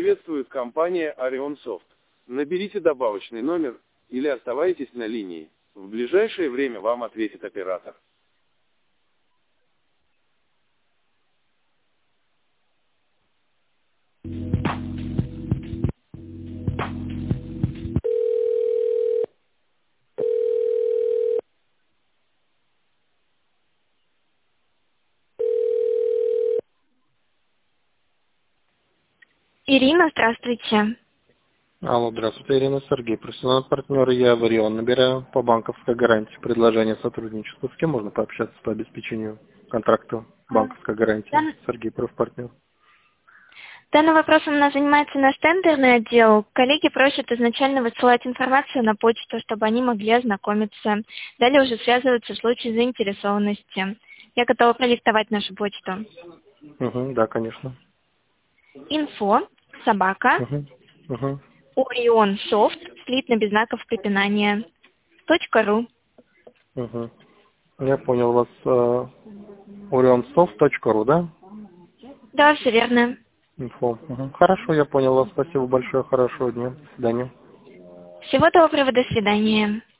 приветствует компания Orion Soft. Наберите добавочный номер или оставайтесь на линии. В ближайшее время вам ответит оператор. Ирина, здравствуйте. Алло, здравствуйте, Ирина, Сергей, профессиональный партнер, я Варион, набираю по банковской гарантии предложение сотрудничества. С кем можно пообщаться по обеспечению контракта банковской гарантии? Сергей, профпартнер. Данным вопросом у нас занимается наш тендерный отдел. Коллеги просят изначально высылать информацию на почту, чтобы они могли ознакомиться. Далее уже связываться в случае заинтересованности. Я готова продиктовать нашу почту. Да, конечно. Info, собака, Orion Soft, слитно без знаков препинания, .ru. Я понял вас. orionsoft.ru, да? Да, все верно. Инфо. Хорошо, я понял вас. Спасибо большое. Хорошего дня. До свидания. Всего доброго, до свидания.